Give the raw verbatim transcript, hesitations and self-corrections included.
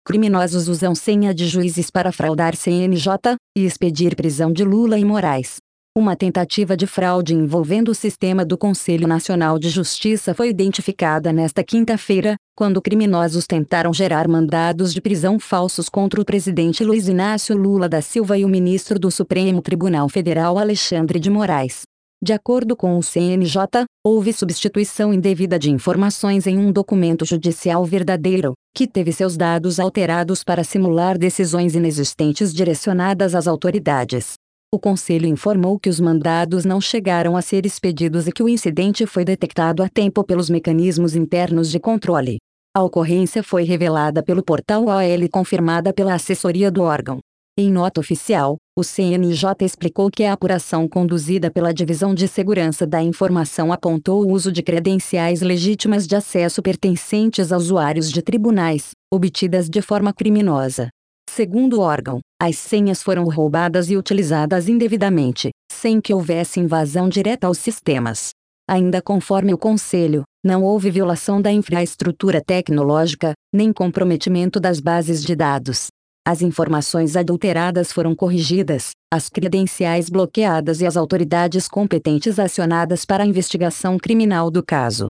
Criminosos usam senha de juízes para fraudar C N J e expedir prisão de Lula e Moraes. Uma tentativa de fraude envolvendo o sistema do Conselho Nacional de Justiça foi identificada nesta quinta-feira, quando criminosos tentaram gerar mandados de prisão falsos contra o presidente Luiz Inácio Lula da Silva e o ministro do Supremo Tribunal Federal Alexandre de Moraes. De acordo com o C N J, houve substituição indevida de informações em um documento judicial verdadeiro, que teve seus dados alterados para simular decisões inexistentes direcionadas às autoridades. O Conselho informou que os mandados não chegaram a ser expedidos e que o incidente foi detectado a tempo pelos mecanismos internos de controle. A ocorrência foi revelada pelo portal O L e confirmada pela assessoria do órgão. Em nota oficial, o C N J explicou que a apuração conduzida pela Divisão de Segurança da Informação apontou o uso de credenciais legítimas de acesso pertencentes a usuários de tribunais, obtidas de forma criminosa. Segundo o órgão, as senhas foram roubadas e utilizadas indevidamente, sem que houvesse invasão direta aos sistemas. Ainda conforme o Conselho, não houve violação da infraestrutura tecnológica, nem comprometimento das bases de dados. As informações adulteradas foram corrigidas, as credenciais bloqueadas e as autoridades competentes acionadas para a investigação criminal do caso.